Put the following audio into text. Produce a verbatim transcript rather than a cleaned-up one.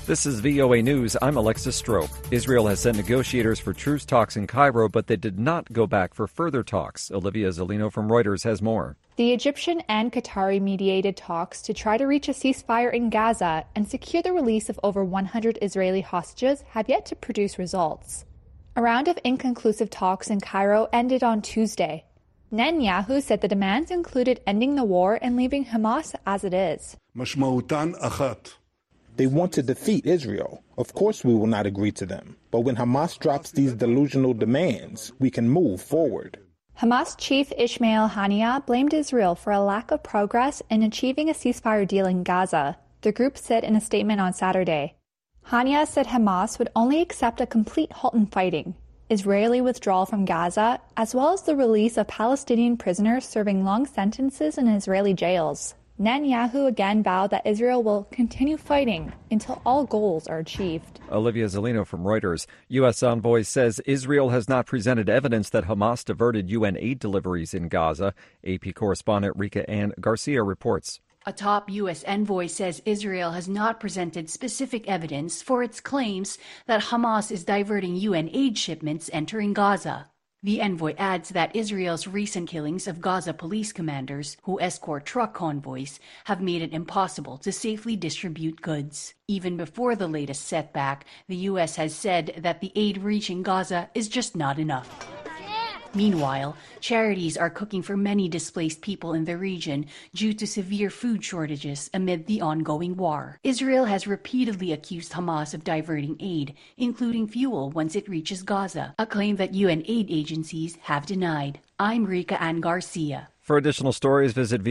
This is V O A News. I'm Alexis Strope. Israel has sent negotiators for truce talks in Cairo, but they did not go back for further talks. Olivia Zolino from Reuters has more. The Egyptian and Qatari mediated talks to try to reach a ceasefire in Gaza and secure the release of over one hundred Israeli hostages have yet to produce results. A round of inconclusive talks in Cairo ended on Tuesday. Netanyahu said the demands included ending the war and leaving Hamas as it is. They want to defeat Israel. Of course we will not agree to them. But when Hamas drops these delusional demands, we can move forward. Hamas chief Ismail Haniyeh blamed Israel for a lack of progress in achieving a ceasefire deal in Gaza, the group said in a statement on Saturday. Haniyeh said Hamas would only accept a complete halt in fighting, Israeli withdrawal from Gaza, as well as the release of Palestinian prisoners serving long sentences in Israeli jails. Netanyahu again vowed that Israel will continue fighting until all goals are achieved. Olivia Zolino from Reuters. U S envoy says Israel has not presented evidence that Hamas diverted U N aid deliveries in Gaza. A P correspondent Rika Ann Garcia reports. A top U S envoy says Israel has not presented specific evidence for its claims that Hamas is diverting U N aid shipments entering Gaza. The envoy adds that Israel's recent killings of Gaza police commanders who escort truck convoys have made it impossible to safely distribute goods. Even before the latest setback, the U S has said that the aid reaching Gaza is just not enough. Meanwhile, charities are cooking for many displaced people in the region due to severe food shortages amid the ongoing war. Israel has repeatedly accused Hamas of diverting aid, including fuel, once it reaches Gaza, a claim that U N aid agencies have denied. I'm Rika Ann Garcia. For additional stories, visit